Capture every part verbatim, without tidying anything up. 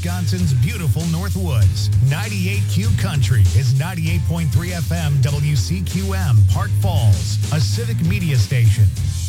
Wisconsin's beautiful Northwoods. ninety-eight Q Country is ninety-eight point three F M W C Q M, Park Falls, a civic media station.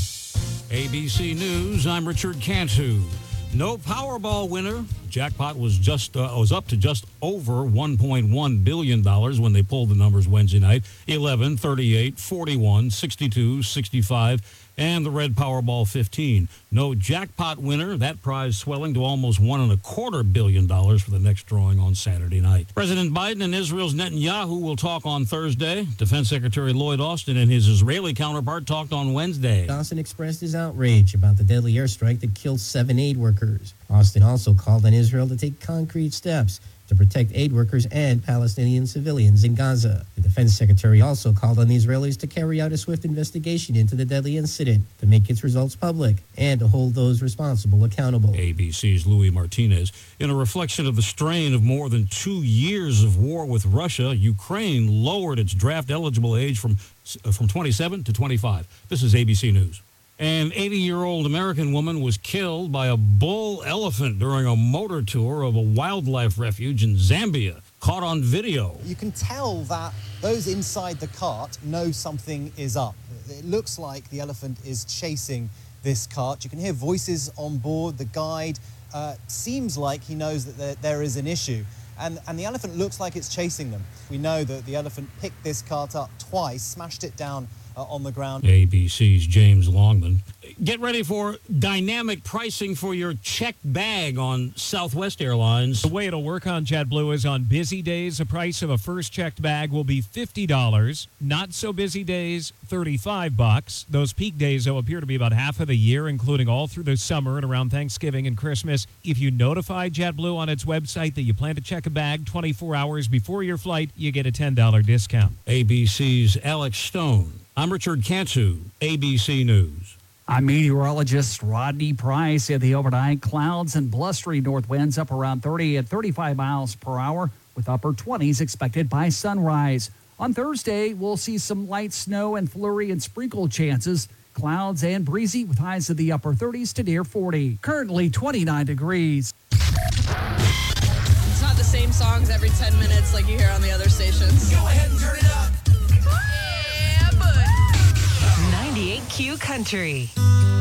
A B C News, I'm Richard Cantu. No Powerball winner. Jackpot was just uh, was up to just over one point one billion dollars when they pulled the numbers Wednesday night. eleven, thirty-eight, forty-one, sixty-two, sixty-five, and the red Powerball fifteen. No jackpot winner. That prize swelling to almost one and a quarter billion dollars for the next drawing on Saturday night. President Biden and Israel's Netanyahu will talk on Thursday. Defense Secretary Lloyd Austin and his Israeli counterpart talked on Wednesday. Austin expressed his outrage about the deadly airstrike that killed seven aid workers. Austin also called on Israel to take concrete steps to protect aid workers and Palestinian civilians in Gaza. The defense secretary also called on the Israelis to carry out a swift investigation into the deadly incident, to make its results public, and to hold those responsible accountable. A B C's Louis Martinez. In a reflection of the strain of more than two years of war with Russia, Ukraine lowered its draft-eligible age from, from twenty-seven to twenty-five. This is A B C News. An eighty-year-old American woman was killed by a bull elephant during a motor tour of a wildlife refuge in Zambia. Caught on video. You can tell that those inside the cart know something is up. It looks like the elephant is chasing this cart. You can hear voices on board. The guide uh, seems like he knows that there, there is an issue. And, and the elephant looks like it's chasing them. We know that the elephant picked this cart up twice, smashed it down Uh, on the ground. A B C's James Longman. Get ready for dynamic pricing for your checked bag on Southwest Airlines. The way it'll work on JetBlue is on busy days, the price of a first checked bag will be fifty dollars. Not so busy days, thirty-five bucks. Those peak days, though, appear to be about half of the year, including all through the summer and around Thanksgiving and Christmas. If you notify JetBlue on its website that you plan to check a bag twenty-four hours before your flight, you get a ten dollars discount. A B C's Alex Stone. I'm Richard Cantu, A B C News. I'm meteorologist Rodney Price. In the overnight, clouds and blustery north winds up around thirty and thirty-five miles per hour, with upper twenties expected by sunrise. On Thursday, we'll see some light snow and flurry and sprinkle chances. Clouds and breezy with highs in the upper thirties to near forty. Currently twenty-nine degrees. It's not the same songs every ten minutes like you hear on the other stations. Go ahead and turn it up. ninety-eight Q Country.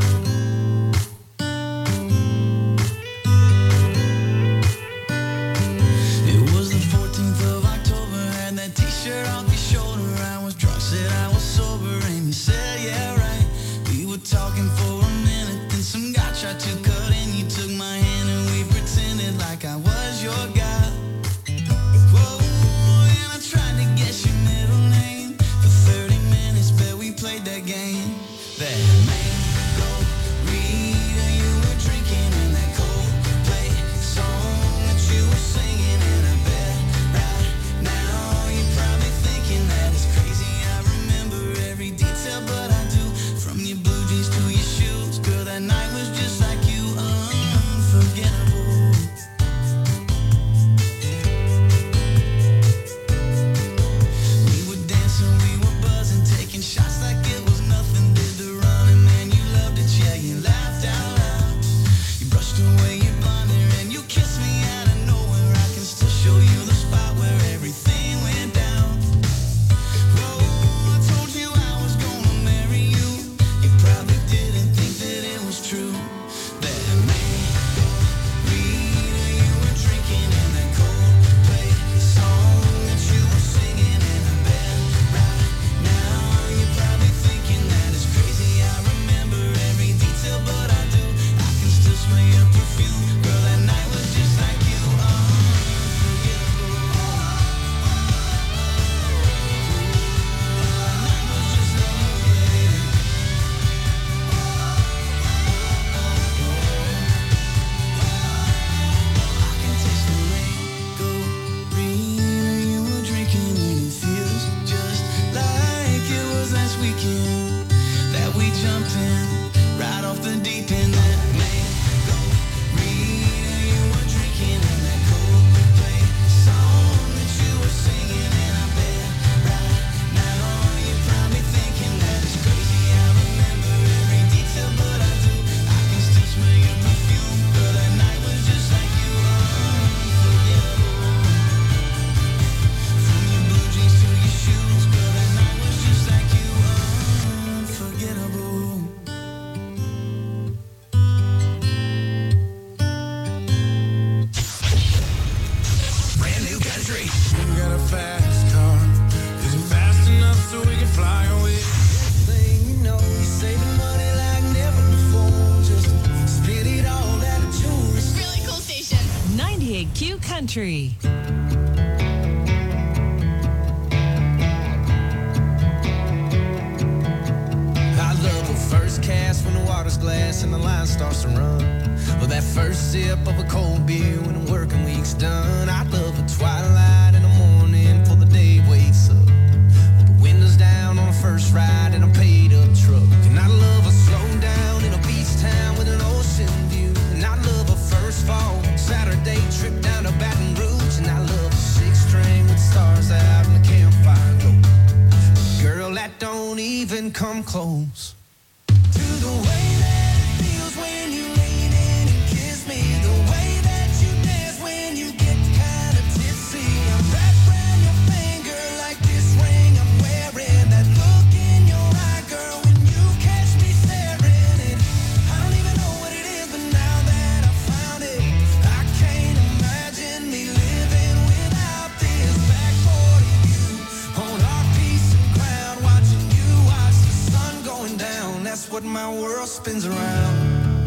It was the fourteenth of October, had that t-shirt off your shoulder. I was drunk, said I was sober, and you said, yeah, right. We were talking for a minute, then some guy tried to cut in. You took my hand and we pretended like I was your guy. Whoa, and I tried to guess your middle name. For thirty minutes, bet we played that game. That mango reader you were drinking, and that Coldplay song that you were singing. And I bet right now you're probably thinking that it's crazy. I remember every detail, but I do. From your blue jeans to your shoes, girl, that night was just like you, unforgettable. We were dancing, we were buzzing, taking shots like it was nothing. Did the running, man, you loved it, yeah, you laughed out loud. You brushed away your blonder and you kissed me out of nowhere. I can still show you the spot where everything went down. Whoa, I told you I was gonna marry you. You probably didn't think that it was true. That mango reader you were drinking, and that Coldplay song that you were singing. And I bet right now you're probably thinking that it's crazy. I remember every detail, but I do. I can still smell your perfume. Girl, that night was just like you, unforgettable. That night was just lovely. I can taste the mango reader you were drinking, and it feels just like it was last weekend that we jumped in right off the deep end. That mango reader Country. I love the first cast when the water's glass and the line starts to run. Or that first sip of a cold beer when the working week's done. I love the twilight in the morning before the day wakes up. With the windows down on the first ride in a paid up truck. And I love a slow down in a beach town with an ocean view. And I love a first fall Saturday trip down to Baton Rouge. And I love a six string with stars out in the campfire glow. Girl, that don't even come close to the way that it feels when you lean in and kiss me. The way that you dance when you get kind of tipsy. I'm wrapped around your finger like this ring I'm wearing. That look in your eye, girl, when you catch me staring. And I don't even know what it is, but now that I found it, I can't imagine me living without this. Back forty you on our piece of ground, watching you watch the sun going down. That's what my world spins around.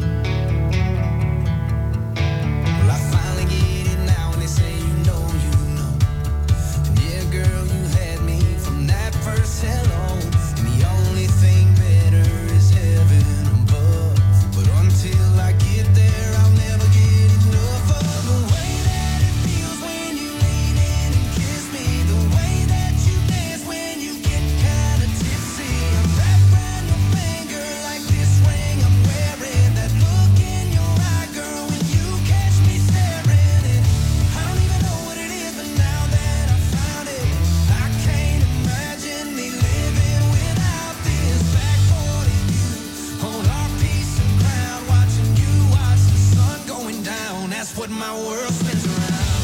Well, I finally get it now, and they say you know, you know. And yeah, girl, you had me from that first hello. And the only thing better is heaven above. But until I get there, I'll never get enough of the way that it feels when you lean in and kiss me. The way that you dance when you get kind of tipsy. I'm wrapped around your finger like this ring I'm wearing. That look in your eye, girl, when you catch me staring. And I don't even know what it is, but now that I found it, I can't imagine me living without this. Back forty you on our piece of ground, watching you watch the sun going down. That's what my world spins around.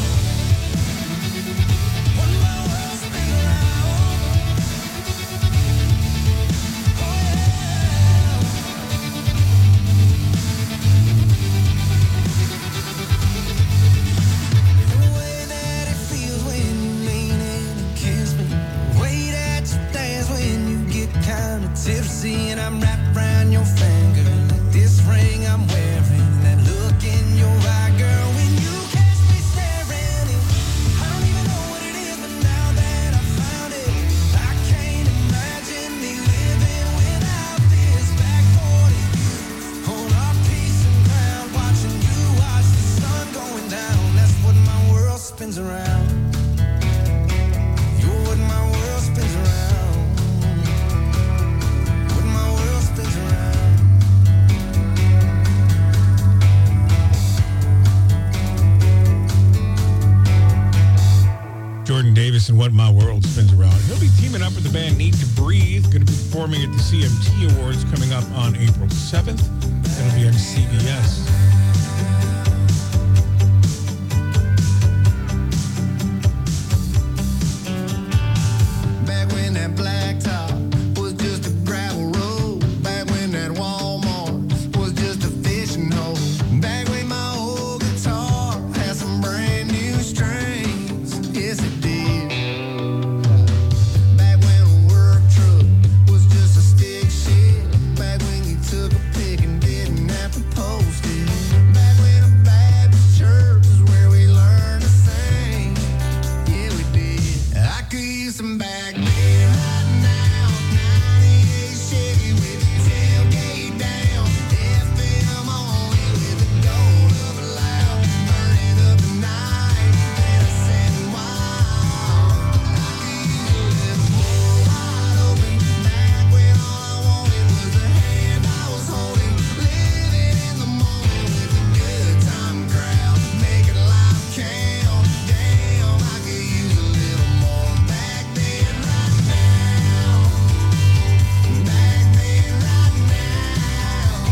What my world spins around. Oh yeah. The way that it feels when you lean in and kiss me. The way that you dance when you get kind of tipsy. And I'm wrapped around your finger like this ring I'm wearing. That look in your eye, girl, when you catch me staring. And I don't even know what it is, but now that I found it, I can't imagine me living without this. Back forty you on our piece of ground, watching you watch the sun going down. That's what my world spins around. You're what my world spins around. What my world spins around. Jordan Davis and What My World Spins Around. He'll be teaming up with the band Need to Breathe. Going to be performing at the C M T Awards coming up on April seventh. That'll be on C B S. Back when that blacktop was just a gravel road. Back when that Walmart was just a fishing hole. Back when my old guitar had some brand new strings. Yes, it did. Back when a work truck was just a stick shift. Back when you took a pick and didn't have to post it. Back when a Baptist church is where we learned to sing. Yeah, we did. I could use some back beer right now. ninety-eight Chevy with your tailgate down. F M only with the gold of a loud. Burning up the night and a setting wild. I could use a little more wide open. Back when all I wanted was the hand I was holding. Living in the moment with a good time crowd. Making life count. Damn, I could use a little more back then, right now. Back then, right now.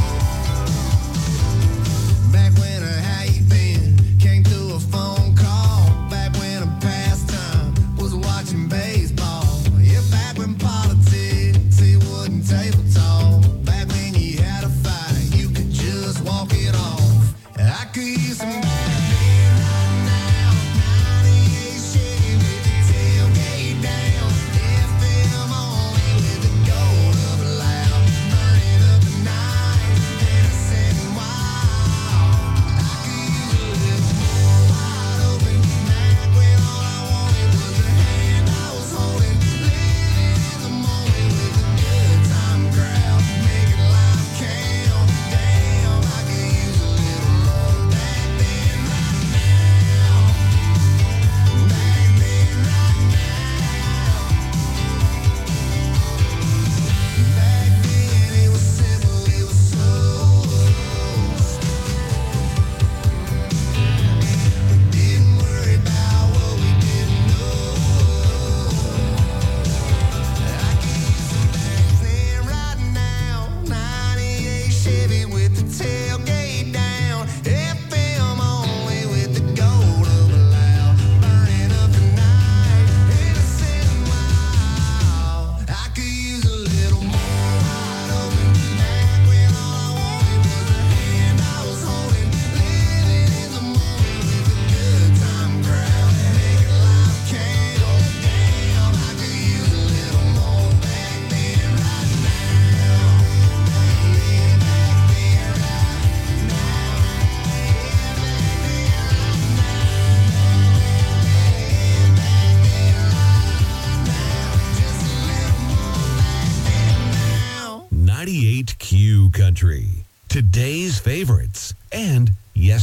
Back when a how you been came through a phone call. Back when a pastime was watching baseball. Yeah, back when politics it wasn't table talk. Back when you had a fight, you could just walk it off. I could use some back beer right now. ninety-eight Chevy with the tailgate down. F M only with the gold of a loud. Burning up the night and a setting wild. I could use a little more wide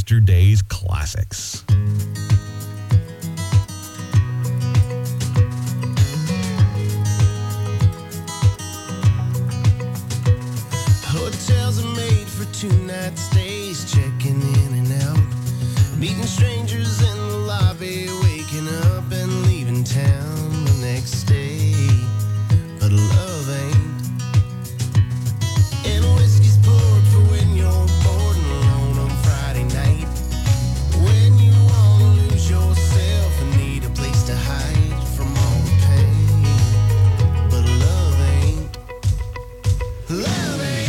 yesterday's classics. Hotels are made for two-night stays, checking in and out, meeting strangers in the lobby, waking up and leaving town the next day. But love ain't. And whiskey's poured for when you're bored and alone on Friday night, when you wanna lose yourself and need a place to hide from all the pain. But love ain't. Love ain't.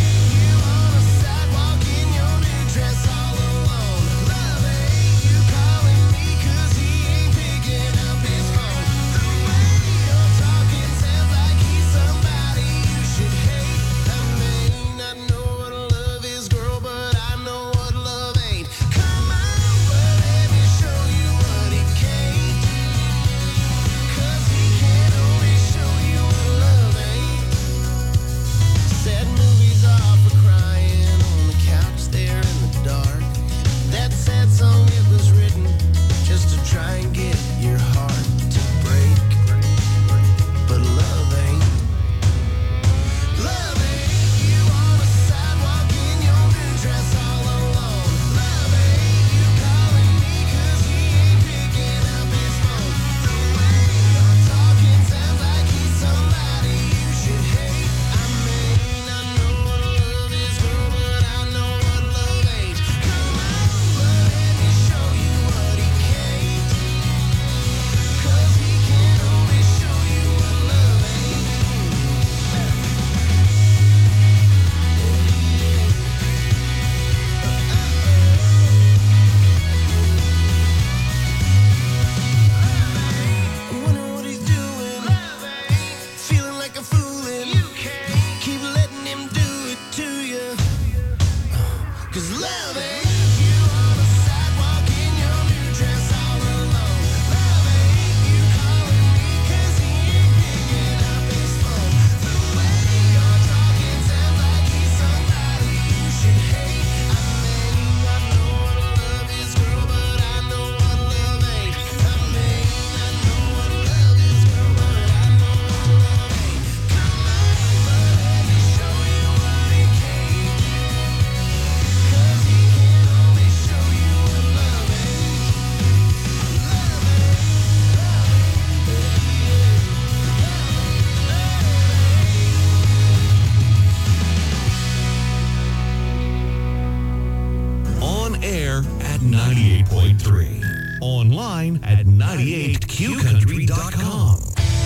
Online at ninety-eight Q country dot com.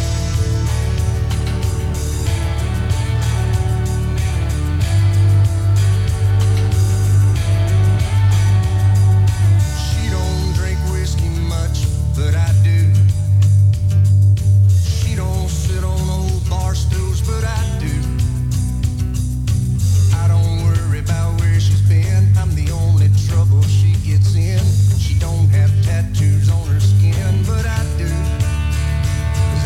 She don't drink whiskey much, but I do. She don't sit on old bar stools, but I do. I don't worry about where she's been. I'm the only trouble she gets in. She don't have tattoos on her skin, but I do.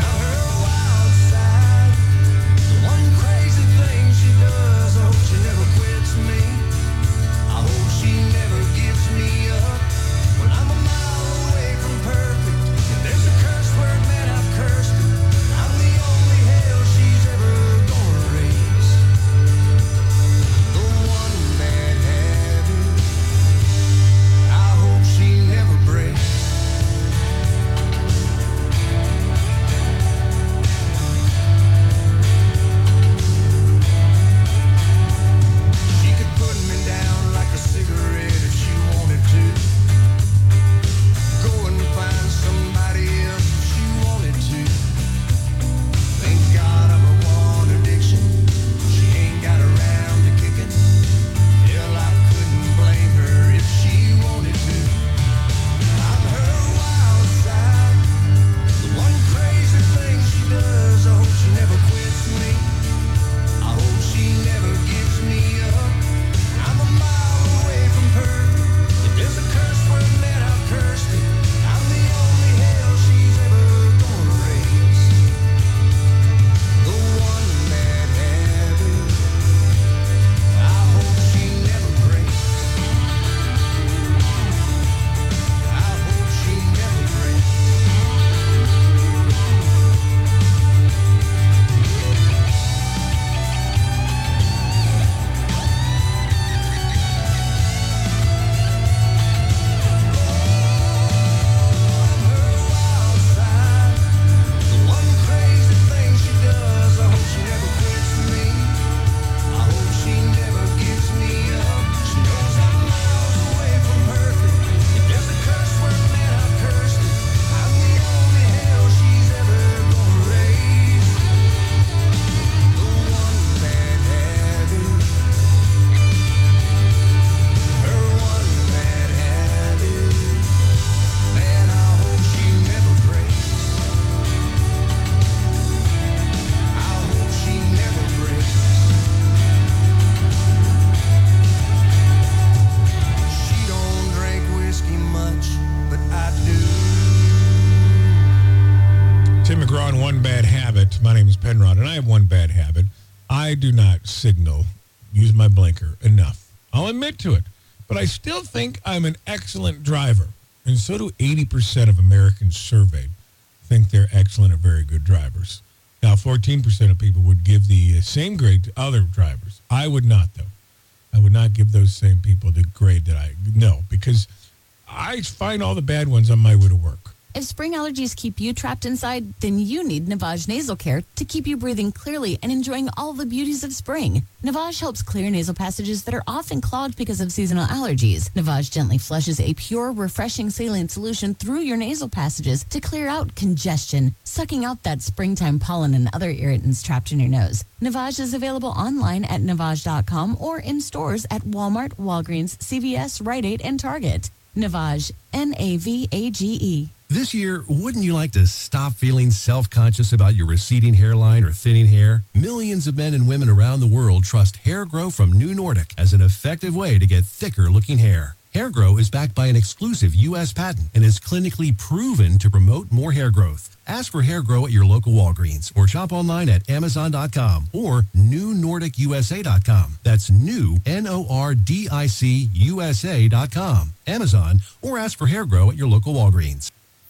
I do not signal, use my blinker enough. I'll admit to it. But I still think I'm an excellent driver. And so do eighty percent of Americans surveyed think they're excellent or very good drivers. Now, fourteen percent of people would give the same grade to other drivers. I would not, though. I would not give those same people the grade that I, no, because I find all the bad ones on my way to work. If spring allergies keep you trapped inside, then you need Navage Nasal Care to keep you breathing clearly and enjoying all the beauties of spring. Navage helps clear nasal passages that are often clogged because of seasonal allergies. Navage gently flushes a pure, refreshing saline solution through your nasal passages to clear out congestion, sucking out that springtime pollen and other irritants trapped in your nose. Navage is available online at navage dot com or in stores at Walmart, Walgreens, C V S, Rite Aid, and Target. Navage, N A V A G E. This year, wouldn't you like to stop feeling self-conscious about your receding hairline or thinning hair? Millions of men and women around the world trust Hair Grow from New Nordic as an effective way to get thicker-looking hair. Hair Grow is backed by an exclusive U S patent and is clinically proven to promote more hair growth. Ask for Hair Grow at your local Walgreens or shop online at amazon dot com or new nordic u s a dot com. That's new, N O R D I C U S A dot com. Amazon, or ask for Hair Grow at your local Walgreens.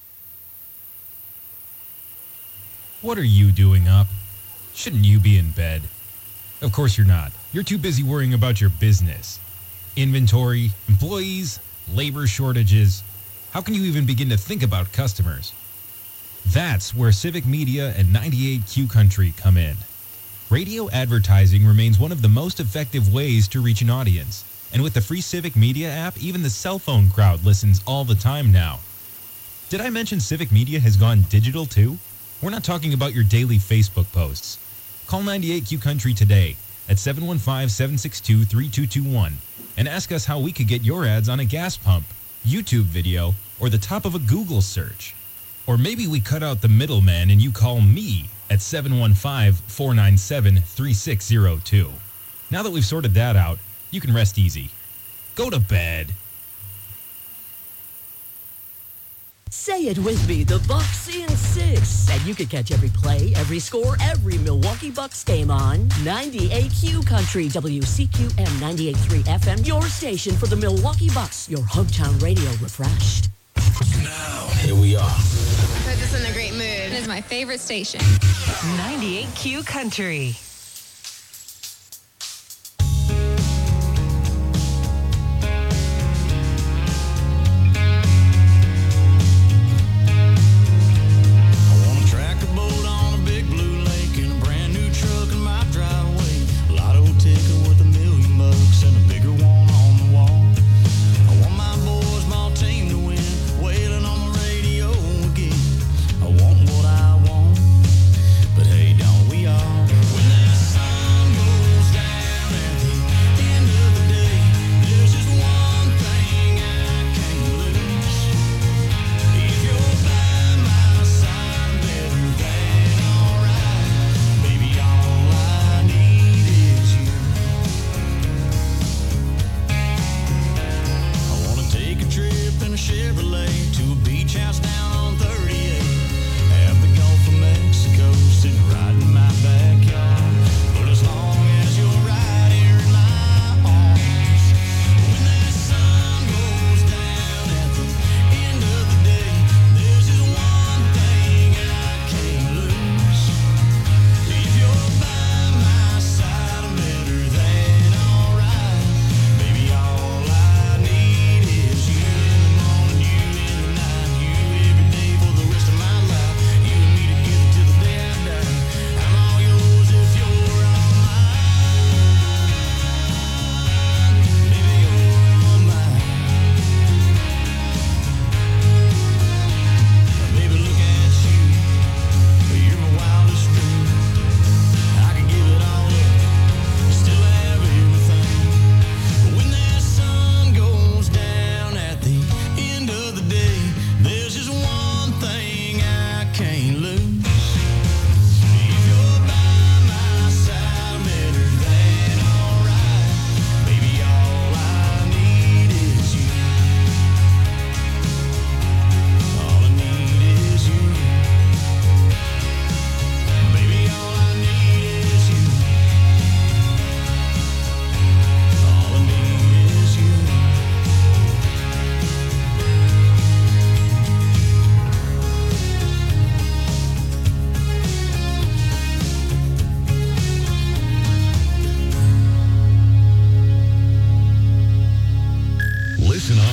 What are you doing up? Shouldn't you be in bed? Of course you're not. You're too busy worrying about your business. Inventory, employees, labor shortages. How can you even begin to think about customers? That's where Civic Media and ninety-eight Q Country come in. Radio advertising remains one of the most effective ways to reach an audience. And with the free Civic Media app, even the cell phone crowd listens all the time now. Did I mention Civic Media has gone digital too? We're not talking about your daily Facebook posts. Call ninety-eight Q Country today at seven one five, seven six two, three two two one and ask us how we could get your ads on a gas pump, YouTube video, or the top of a Google search. Or maybe we cut out the middleman and you call me at seven one five, four nine seven, three six zero two. Now that we've sorted that out, you can rest easy. Go to bed. Say it with me, the Bucks in six. And you can catch every play, every score, every Milwaukee Bucks game on ninety-eight Q Country, W C Q M ninety-eight point three F M, your station for the Milwaukee Bucks, your hometown radio refreshed. Now, here we are. Put this in a great mood. It is my favorite station. ninety-eight Q Country.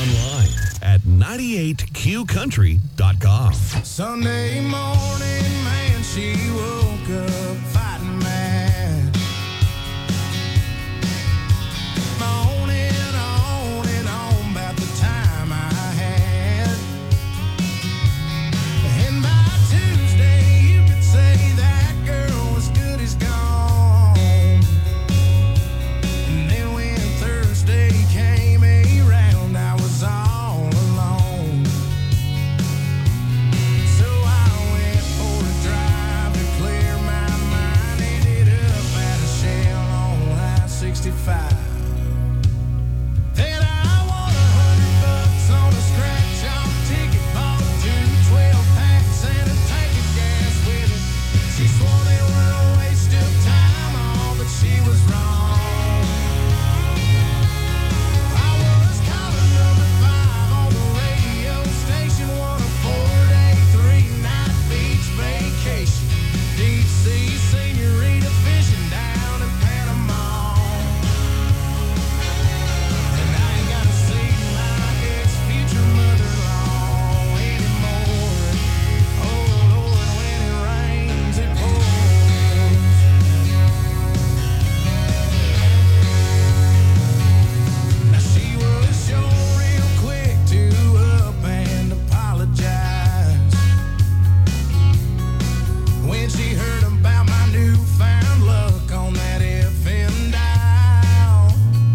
Online at ninety-eight Q country dot com. Sunday morning, man, she woke up fighting mad. On and on and on about the time I had. And by Tuesday, you could say that girl was good as gone. And then when Thursday came around, I was all alone. So I went for a drive to clear my mind. Ended up at a shell on I sixty-five. Then I won a hundred bucks on a scratch-off ticket. Bought two twelve packs and a tank of gas with it. She swore they were a waste of time, all, but she was wrong. I was caller number five on the radio station, won a four-day, three-night beach vacation. Deep sea senorita fishing down in Panama. And I ain't gotta see my ex-future mother-in-law anymore. Oh Lord, when it rains, it pours. Now she was sure real quick to up and apologize when she heard about my newfound luck on that F M dial.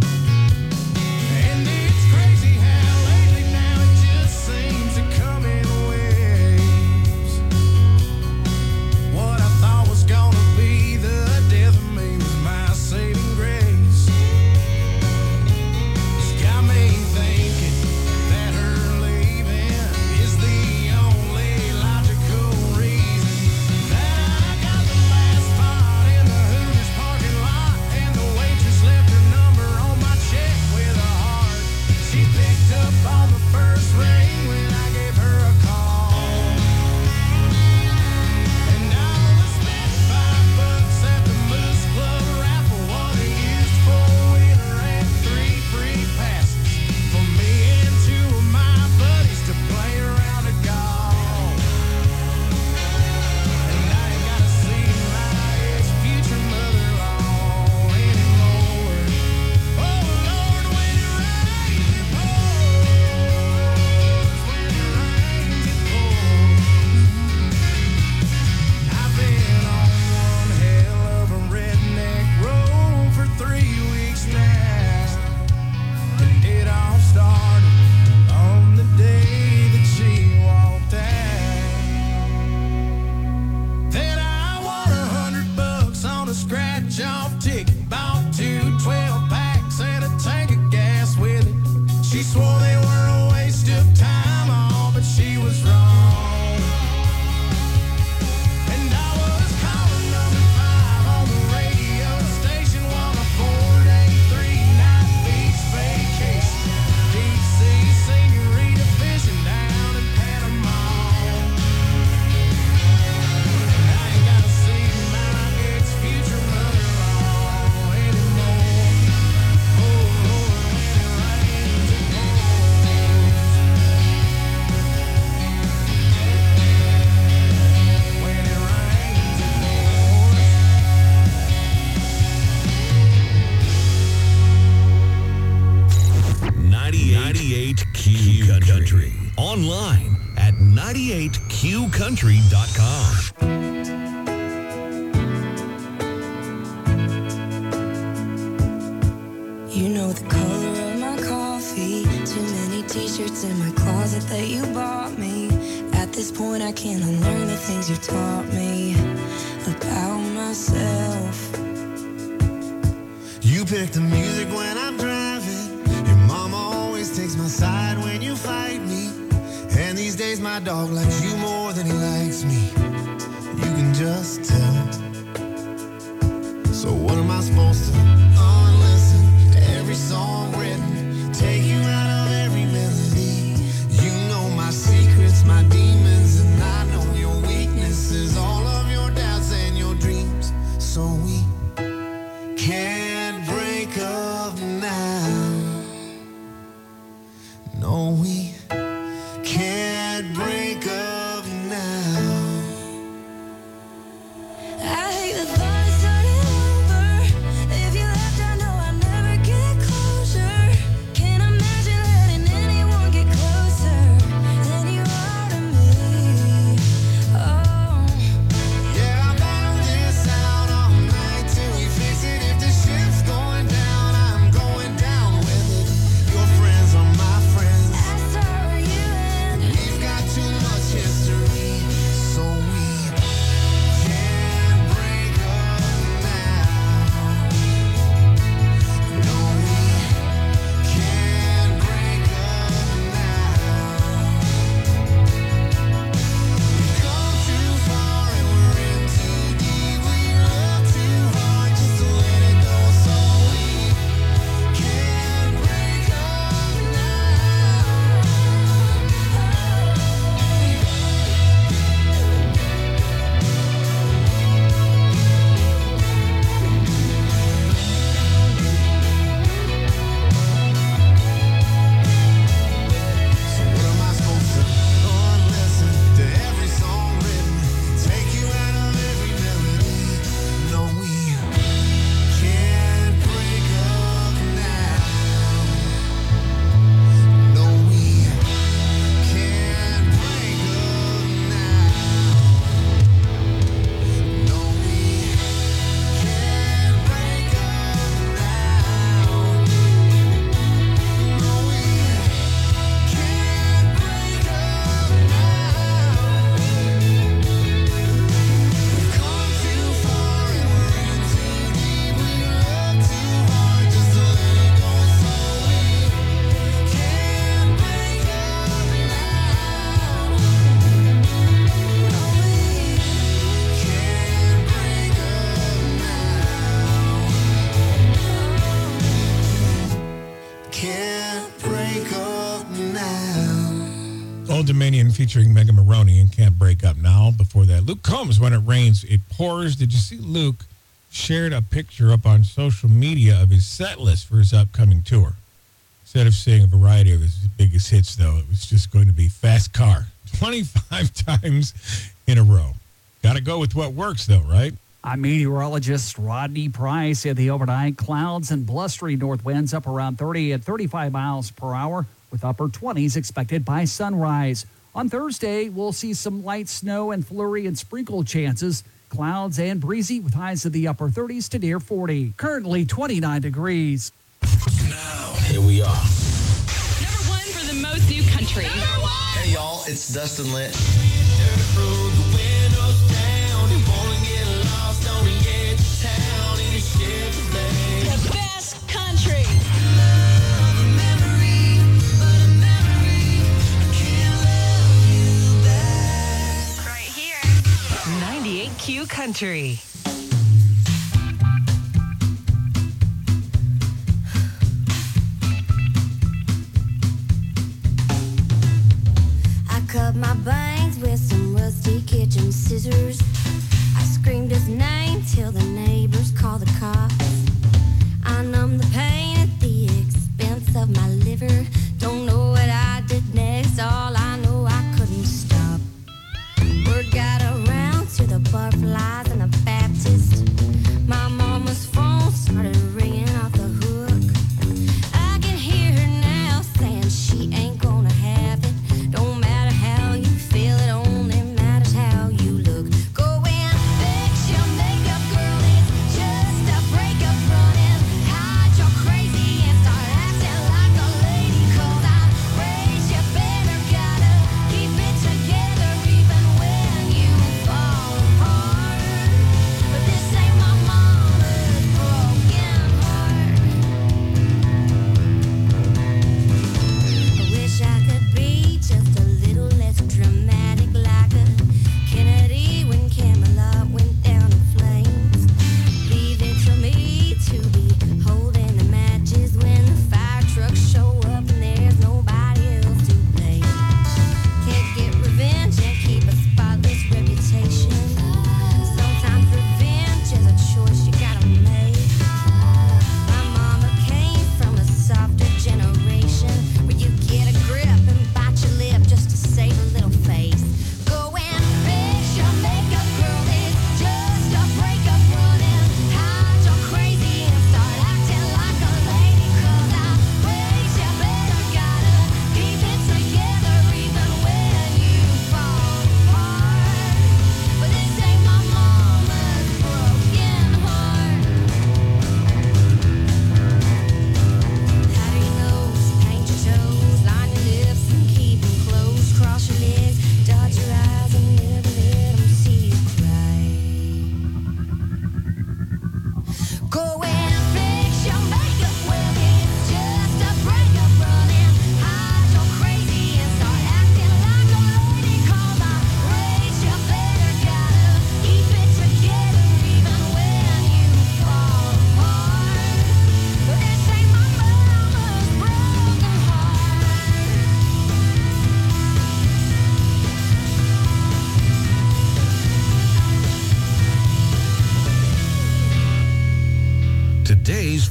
And it's crazy how lately now it just seems to come in waves. What I thought was gonna be the death of me was my saving grace. It's got me thinking that her leaving is the only logical reason that I got the last spot in the Hooters parking lot, and the waitress left her number on my check with a heart. She picked up on the first ring when I gave her a call. And I was spent five bucks at the Moose Club raffle, won a used four-wheeler and three free passes for me and two of my buddies to play around a golf. And I ain't gotta see my ex-future mother-in-law anymore. Oh Lord, when it rains, it pours. When it rains, it pours. I've been on one hell of a redneck road for three weeks now. And it all started on the day that she walked out. Then I won a hundred bucks on a scratch-off ticket. Bought two twelve packs and a tank of gas with it. She swore they were a waste of time, all, but she was wrong. And I was caller number five on the radio station, won a four-day, three-night beach vacation. Deep sea senorita fishing down in Panama. And I ain't gotta see my ex-future mother-in-law anymore. Oh Lord, when it rains, it pours. When it rains, it pours. ninety-eight Q Country. Online at ninety-eight Q country dot com. You know the color of my coffee. Too many t-shirts in my closet that you bought me. At this point I can't unlearn the things you taught me about myself. You pick the music when I'm driving. Your mama always takes my side when you fight me. And these days my dog likes you more than he likes me. You can just tell. So what am I supposed to unlisten to every song written? Take you out of every melody. You know my secrets, my demons, and I know your weaknesses. All of your doubts and your dreams. So we can't break up now. No No, we can't break up now. I hate the thought of starting over. If you left, I know I'd never get closure. Can't imagine letting anyone get closer than you are to me. Oh, Yeah, I battle this out all night till we fix it. If the ship's going down, I'm going down with it. Your friends are my friends. as are you and We've got too much history, so we can't break up now. No, we can't break up now. We've come too far and we're in too deep. We love too hard just to let it go, so we can't break up now. So what am I supposed to go and listen to every song written, take you out of every melody? No, we can't break up now. No, we can't break up now. No, we can't break up now. No, we can't break up now. We've come too far and we're in too deep. We love too hard just to let it go, so we can't break up now. No, we can't break up now. Can't break up now. Old Dominion featuring Mega Maroney and Can't Break Up Now. Before that, Luke Combs, When It Rains, It Pours. Did you see Luke shared a picture up on social media of his set list for his upcoming tour? Instead of saying a variety of his biggest hits, though, it was just going to be Fast Car twenty-five times in a row. Got to go with what works, though, right? I'm meteorologist Rodney Price. In the overnight, clouds and blustery north winds up around thirty and thirty-five miles per hour, with upper twenties expected by sunrise. On Thursday, we'll see some light snow and flurry and sprinkle chances. Clouds and breezy with highs in the upper thirties to near forty. Currently twenty-nine degrees. Now, here we are. Number one for the most new country. Hey, y'all, it's Dustin Lynch. The best country. Right here. ninety-eight Q Country. I cut my bangs with some rusty kitchen scissors. I screamed his name till the neighbors called the cops. I numbed the pain at the expense of my liver. Don't know what I did next, all I know I couldn't stop. Word got around to the butterflies and the Baptist. My mama's phone started ringing off the hook. I can hear her now saying she ain't gonna have it. Don't matter how you feel, it only matters how you look. Go and fix your makeup, girl, it's just a breakup running. Hide your crazy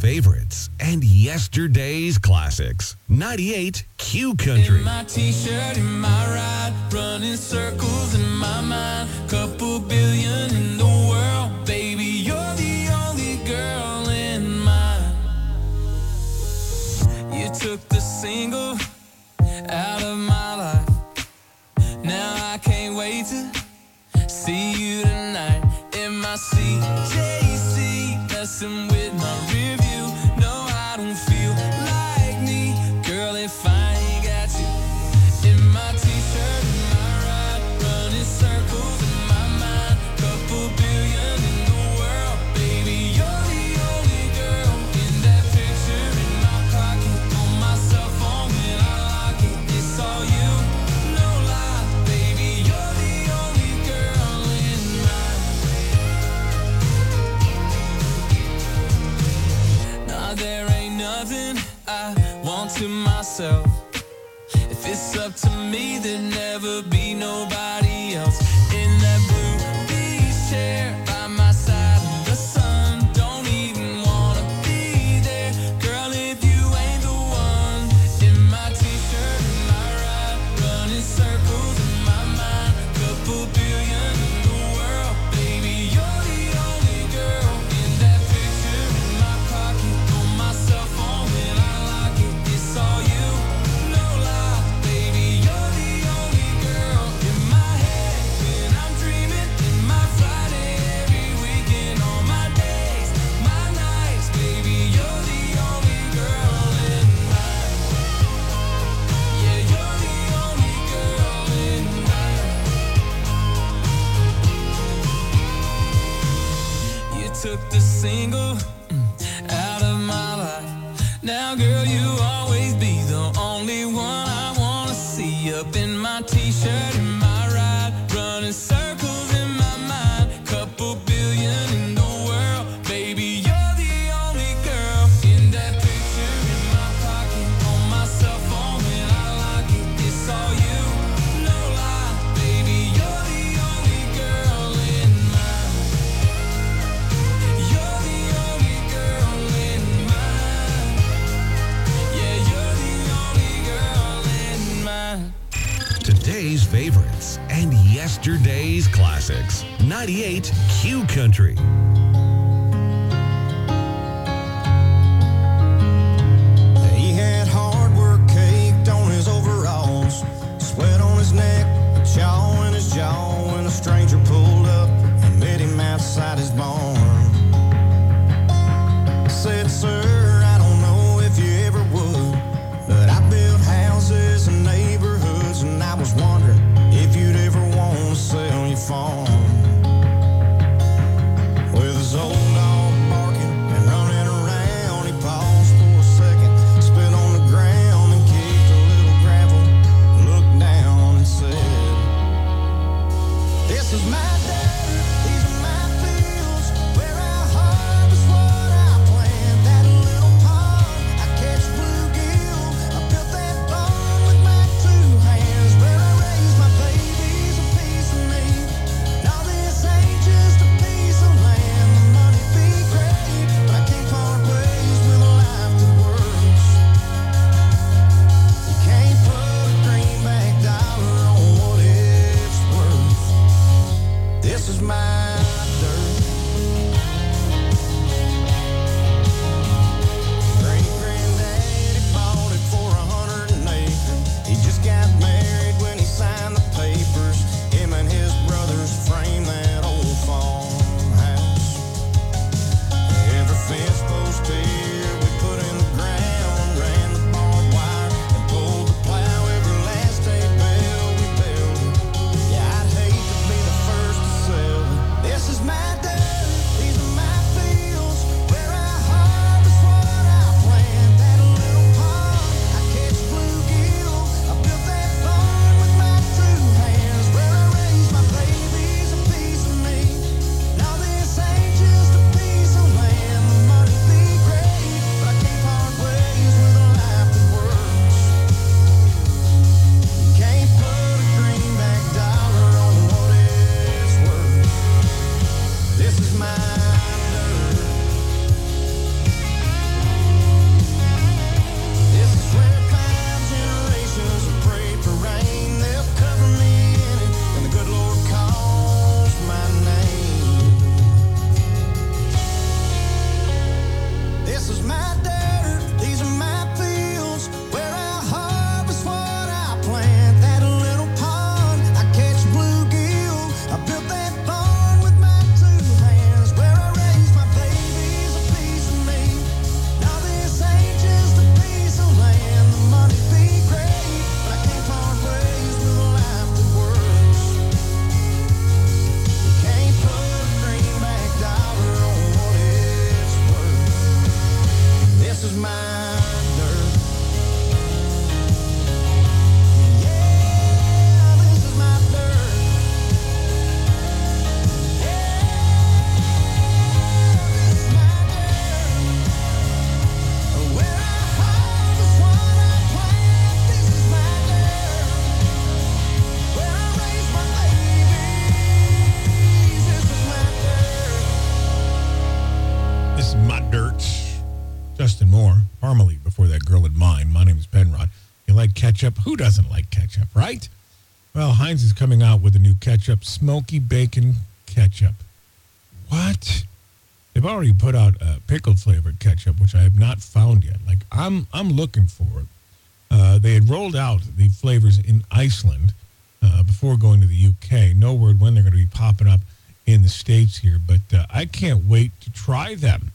favorites and yesterday's classics. ninety-eight Q Country. In my t-shirt, in my ride, running circles in my mind. Couple billion in the world, baby, you're the only girl in mine. You took the single out of my life. Now I can't wait to see you tonight in my C J C, messing with my review. No, I don't feel like me, girl, if I ain't got you. In my t-shirt, in my ride, running circles in my mind. Couple billion in the world, baby, you're the only girl in that picture in my pocket. On my cell phone when I lock it, it's all you, no lie, baby, you're the only girl in mine. Nah, there ain't nothing I want to myself. If it's up to me, there'd never be nobody else. In that blue beach chair by my side in the sun, don't even wanna be there, girl, if you ain't the one. In my t-shirt, in my ride, running circles in my mind. Couple billion in the world, baby, you're the only girl in that picture in my pocket. On my cell phone when I lock it, it's all you, no lie, baby, you're the only girl in my head when I'm dreaming. In my Friday, every weekend, on my days, my nights, baby, you're the only girl in mine. Yeah, you're the only girl in mine. You took the single mm, out of my life. Now, girl, you always be the only one I wanna see. Up in my t-shirt, in my ride, running circles in my mind. Couple billion in the world, baby, you're the only girl in that picture in my pocket. On my cell phone when I lock it, it's all you, no lie, baby, you're the only girl in mine. You're the only girl in mine. Yeah, you're the only girl in mine. Today's favorites and yesterday's classics. ninety-eight Q Country. He had hard work caked on his overalls, sweat on his neck, a chaw in his jaw, when a stranger pulled up and met him outside his barn. Said, sir, I don't know if you ever would, but I built houses and neighborhoods, and I was wondering if you'd ever want to sell your farm. Well, ketchup. Who doesn't like ketchup, right? Well, Heinz is coming out with a new ketchup, smoky bacon ketchup. What? They've already put out a pickled flavored ketchup, which I have not found yet. Like, I'm I'm looking for it. Uh, they had rolled out the flavors in Iceland uh, before going to the U K. No word when they're going to be popping up in the States here, but uh, I can't wait to try them.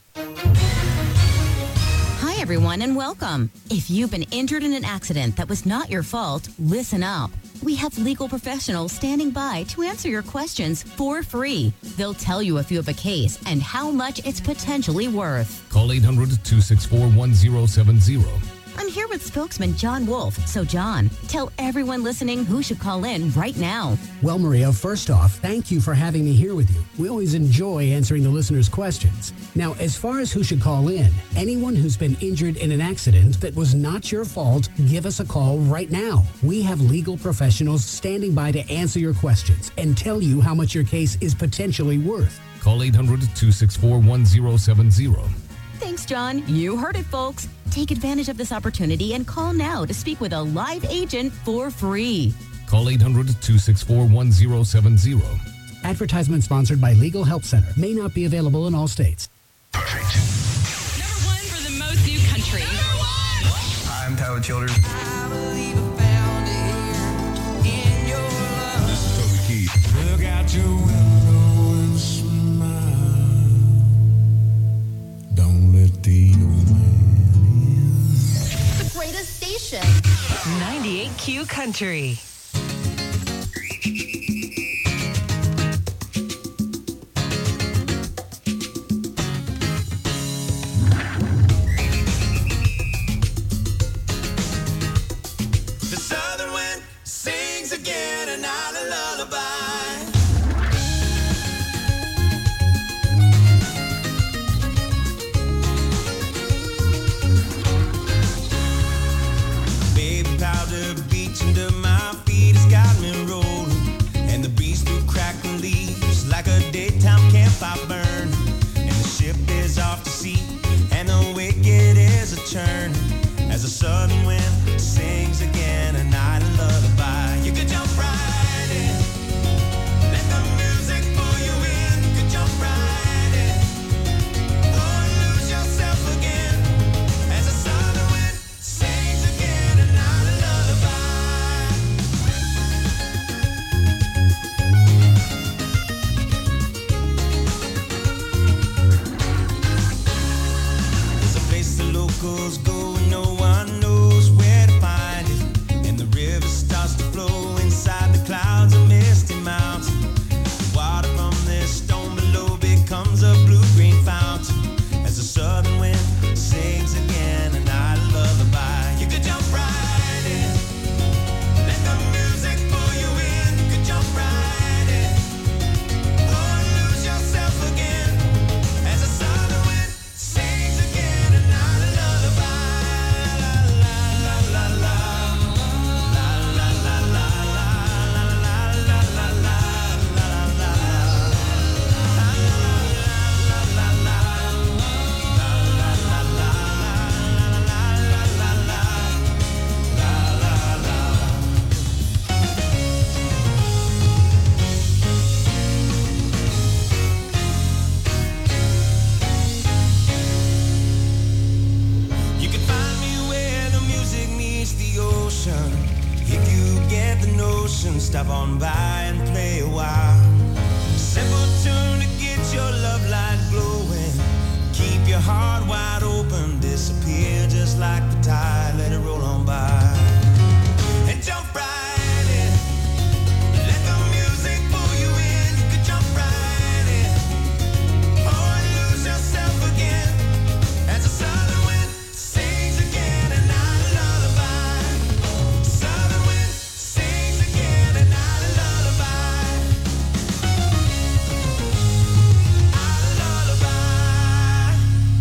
Hi, everyone, and welcome. If you've been injured in an accident that was not your fault, listen up. We have legal professionals standing by to answer your questions for free. They'll tell you if you have a case and how much it's potentially worth. Call eight hundred, two six four, one zero seven zero. I'm here with spokesman John Wolf. So, John, tell everyone listening who should call in right now. Well, Maria, first off, thank you for having me here with you. We always enjoy answering the listeners' questions. Now, as far as who should call in, anyone who's been injured in an accident that was not your fault, give us a call right now. We have legal professionals standing by to answer your questions and tell you how much your case is potentially worth. Call eight hundred, two six four, one zero seven zero. Thanks, John. You heard it, folks. Take advantage of this opportunity and call now to speak with a live agent for free. Call eight hundred, two six four, one zero seven zero. Advertisement sponsored by Legal Help Center. May not be available in all states. Number one for the most new country. Number one! Hi, I'm Tyler Childers. This is Toby Keith. Look out your window and smile. Don't let the old man in. The greatest station. ninety-eight Q Country. The southern wind sings again a night a lullaby. Baby powder beach under my feet has got me rolling, and the breeze through crackling leaves like a daytime campfire burn. And the ship is off to sea, and the wicked is a churn as the southern wind sings again a night a lullaby. You could jump right in, let the music pull you in. You could jump right in, or lose yourself again as the southern wind sings again a night a lullaby. There's a place the locals go and no one knows where to find it. And the river starts to flow inside the clouds of misty mountain. The water from this stone below becomes a blue-green fountain as the southern wind sings again a night a lullaby. You could jump right in, let the music pull you in. You could jump right in, or lose yourself again as the southern wind sings again a night a lullaby. La la la la la la la la la la la la You can find me where the music meets the ocean. If you get the notion, stop on by and play a while. Simple tune to get your love light glowing. Keep your heart wide open, disappear just like the tide. Let it roll on by. And jump right in. Let the music pull you in. You can jump right in, or lose yourself again as the southern wind sings again a night a lullaby. Southern wind sings again a night a lullaby. A lullaby.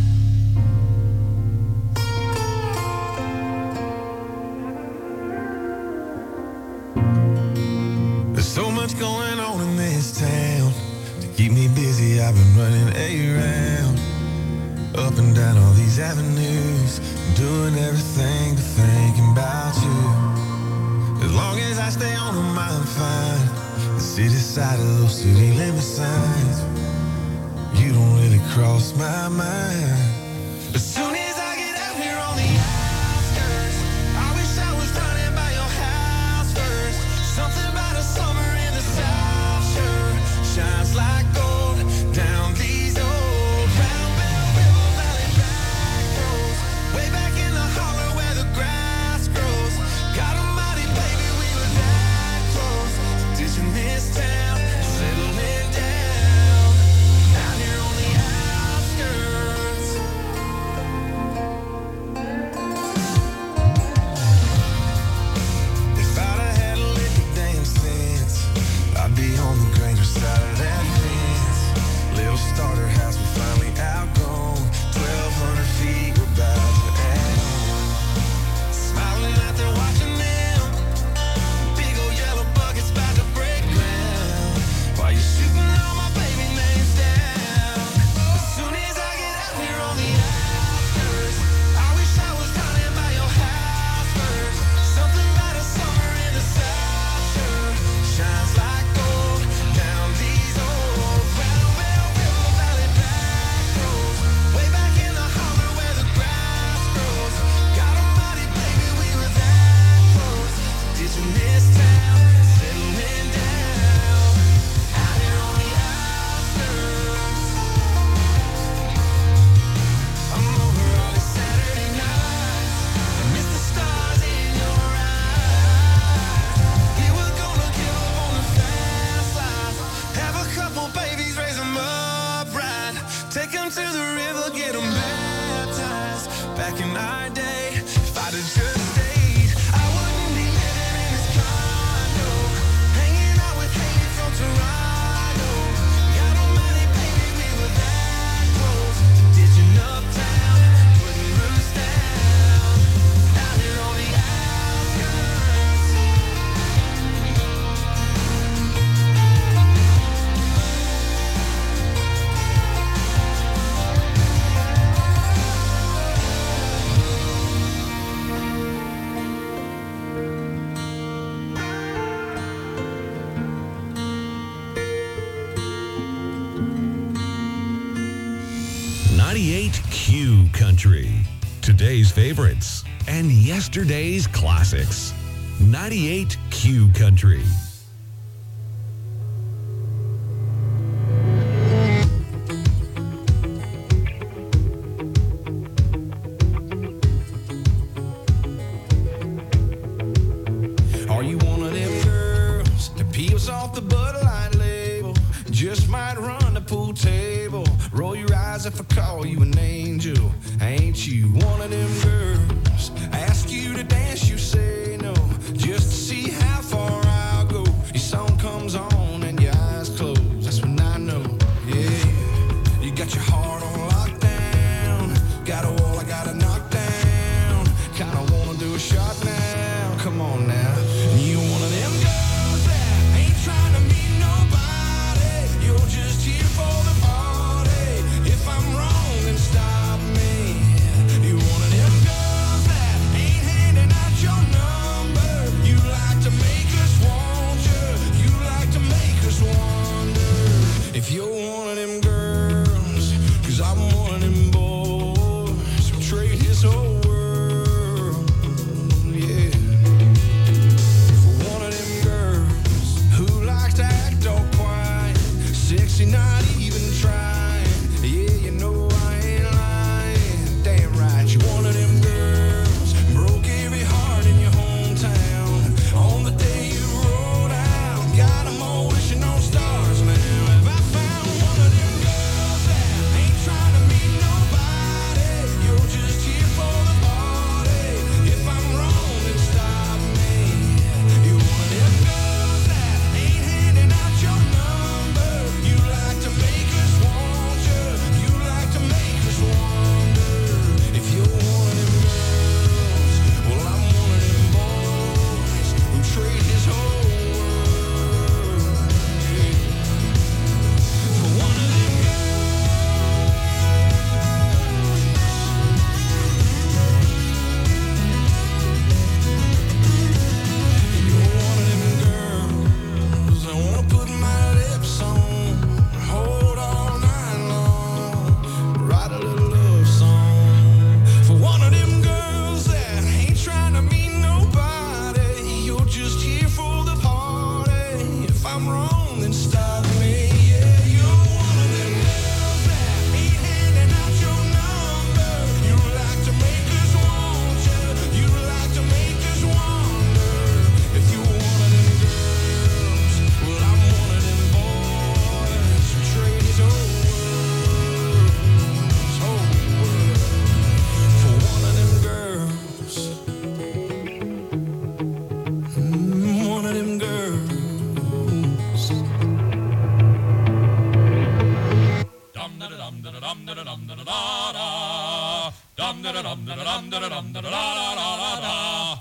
There's so much going on in this town. To keep me busy, I've been running around, up and down all these avenues, doing everything but thinking about you. nights stay on her mind fine. The city side of those city limit signs. You don't really cross my mind. As soon as I get out here on the outskirts, I wish I was running by your house first. Something about a summer in the South sure shines like gold down these old Round Bell River Valley back roads. Way back in the holler where the grass grows. God almighty, baby, we were that close. Ditching this town, settling down out here on the outskirts. If I'd have had a lick of damn sense, I'd be on the Granger side of that fence. Little starter house we finally outgrown. Twelve hundred feet, we're about to add on. Smiling out there watching them. Big old yellow buckets about to break ground. While you're shooting all my baby names down. As soon as I get out here on the outskirts, I wish I was running by your house first. Something about a summer in the South sure shines like gold down these old Round Bell River Valley back roads. Way back in the holler where the grass grows. God almighty, baby, we were that close. Ditching this town, settling down out here on the outskirts. I'm over all these Saturday nights. I miss the stars in your eyes. Yeah, we're gonna give up on the fast life. Have a couple babies, raise them up right. Take them to the river, get them baptized. Back in our day, if I'd have just stayed, I wouldn't be living in this condo. Hanging out with Haley from Toronto. God almighty, baby, we were that close. Ditching uptown, putting roots down out here on the outskirts. ninety-eight Q Country. Today's favorites and yesterday's classics. ninety-eight Q Country. Are you one of them girls that peels off the Bud Light label? Just might run the pool table. Roll your eyes if I call you an angel. Ain't you one of them girls? Ask you to dance, you say no. Just to see how far I'll go. Your song comes on and your eyes close. That's when I know, yeah. You got your heart on lockdown. Got a wall I gotta knock down. Kinda wanna do a shot now. Come on now. You one of them girls that ain't trying to meet nobody. You're just here for the party. If I'm wrong, then stop me. You one of them girls that ain't handing out your number. I'm wrong, then stop me. Yeah, you're one of them girls that ain't handing out your number. You like to make us want you. You like to make us wonder if you were one of them girls. Well, I'm one of them boys who trade his whole world, his whole world for one of them girls. Mm, one of them girls. Dum da da dum da da dum da da dum da da da da. Dum da da dum da da dum da da dum da da da da da da.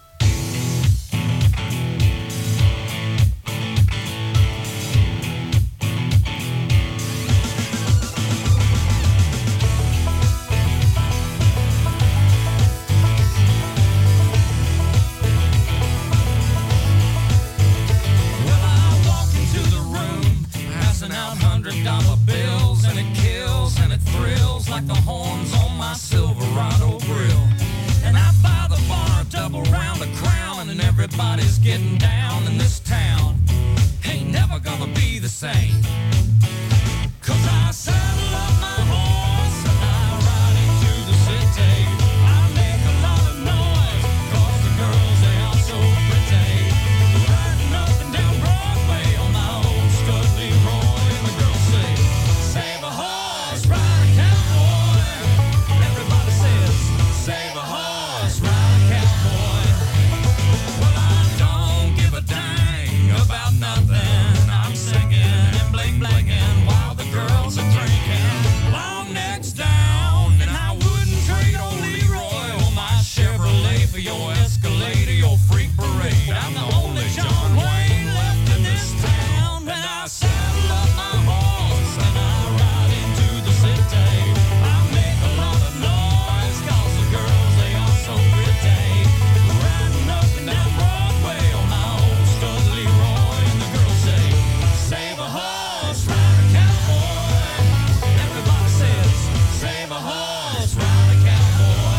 Well, I walk into the room, passing out hundred dollar bills, and it kills and it thrills like the horns on my Silverado grill. And I buy the bar a double round of Crown, and everybody's getting down in this town. Ain't never gonna be the same. Cause I saddle up my horse and I ride into the city. I make a lot of noise, cause the girls, they are so pretty. Riding up and down Broadway on my old stud Leroy, and the girls say, save a horse, ride a cowboy. Everybody says, save a horse, ride a cowboy. Well, I don't give a dang about nothing. I'm singing and bling blinging while the girls are drinking. Long necks down, and I wouldn't trade old Leroy or my Chevrolet for your Escalade or your freak parade. I'm the only John Wayne left in this town, and I saddle up my horse and I ride into the city. I make a lot of noise, cause the girls, they are so pretty. Riding up and down Broadway on my old stud Leroy, and the girls say, save a horse, ride a cowboy. Everybody says, save a horse, ride a cowboy.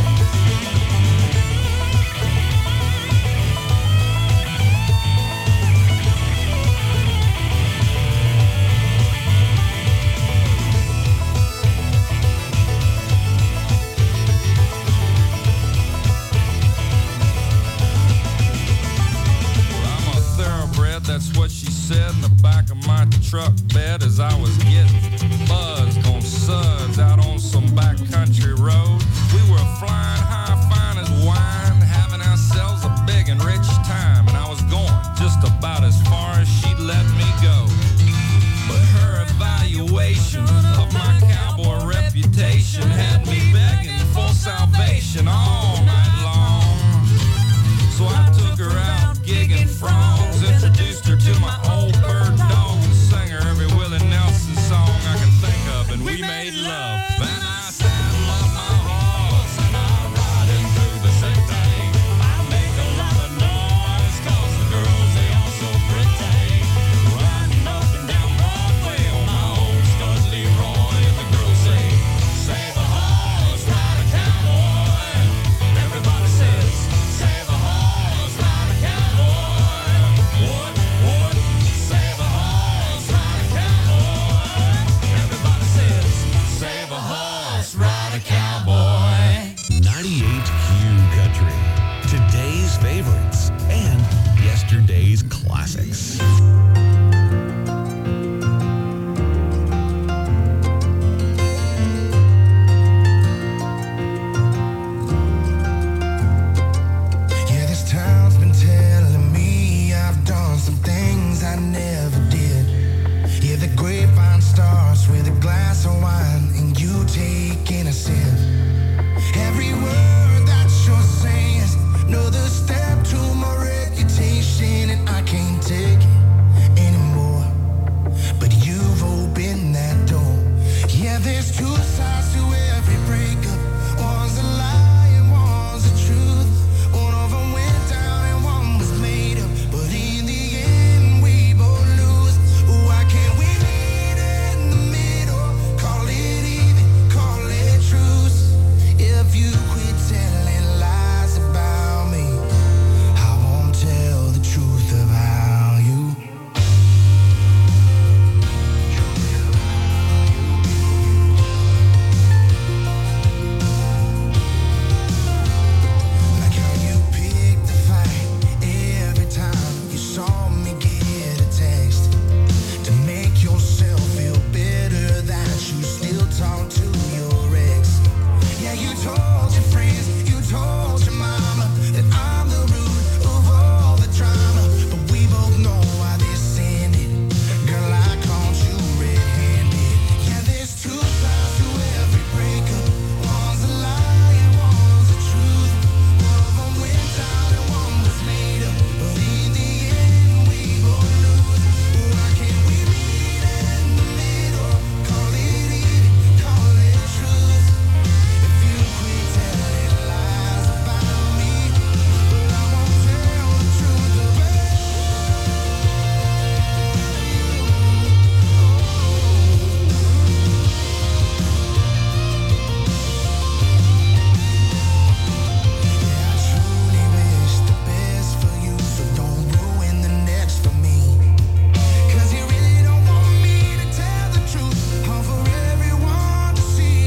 I'm a thoroughbred, that's what she said in the back of my truck bed as I was getting buzzed on suds out on some backcountry road. We were flying high, fine as wine, having ourselves a big and rich time, and I was going just about as far as she'd let me go. But her evaluation of my cowboy reputation had me begging for salvation all night long. So I took her out gigging frogs, introduced her to my old bird dog, and sang her every Willie Nelson song I can think of, and we made love. Then I saddle up my horse and I ride in through the city. I make a lot of noise, cause the girls, they are so pretty. Riding up and down Broadway on my old stud Leroy, and the girls say, save a horse, ride a cowboy. Everybody says, save a horse, ride a cowboy. Would, would, save a horse, ride a cowboy. Everybody says, save a horse, ride a cowboy. ninety-eight Q Country. Today's favorites and yesterday's classics.